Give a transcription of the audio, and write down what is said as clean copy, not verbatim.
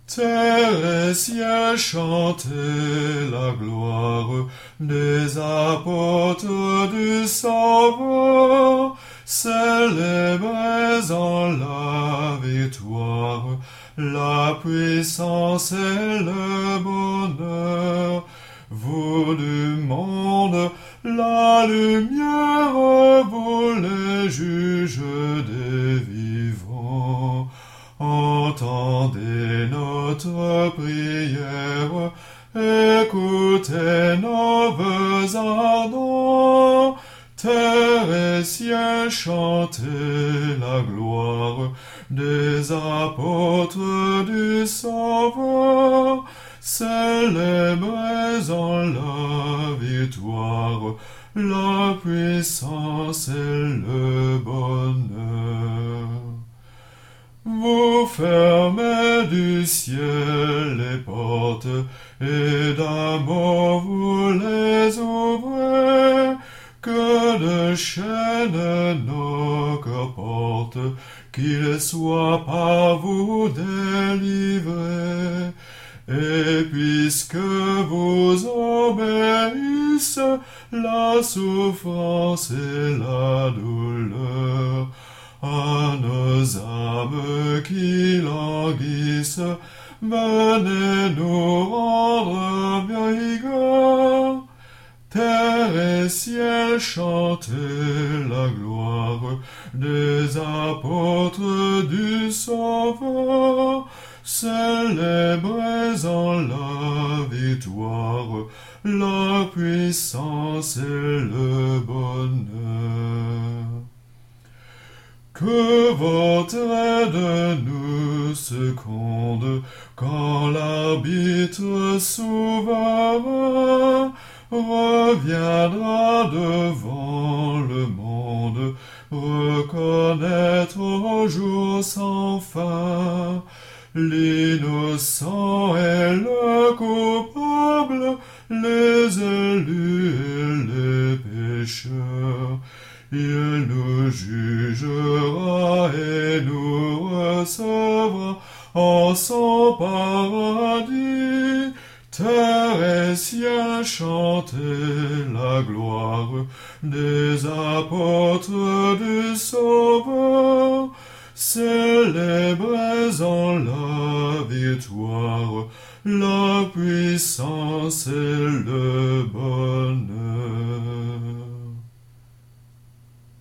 Terre et ciel, chantez la gloire des apôtres du Sauveur, célébrez en la victoire, la puissance et le bonheur. Vous du monde, la lumière, vous les juges des vivants. Entendez notre prière, écoutez nos vœux ardents. Terre et ciel, chantez la gloire des apôtres du Sauveur. Célébrez en la victoire, la puissance et le bonheur. Vous fermez du ciel les portes, et d'amour vous les ouvrez. Que de chaînes nos cœurs portent, qu'ils soient par vous délivrés. Et puisque vous obéissent la souffrance et la douleur, à nos âmes qui languissent, venez nous rendre vigueur. Terre et ciel, chantez la gloire des apôtres du Sauveur. Célébrez en la victoire, la puissance et le bonheur. Que votre aide nous seconde quand l'arbitre souverain reviendra devant le monde, reconnaître au jour sans fin l'innocent et le coupable, les élus et les pécheurs. Il nous jugera et nous recevra en son paradis. Terre et ciel, chantez la gloire des apôtres du Sauveur. Célébrez en la victoire, la puissance et le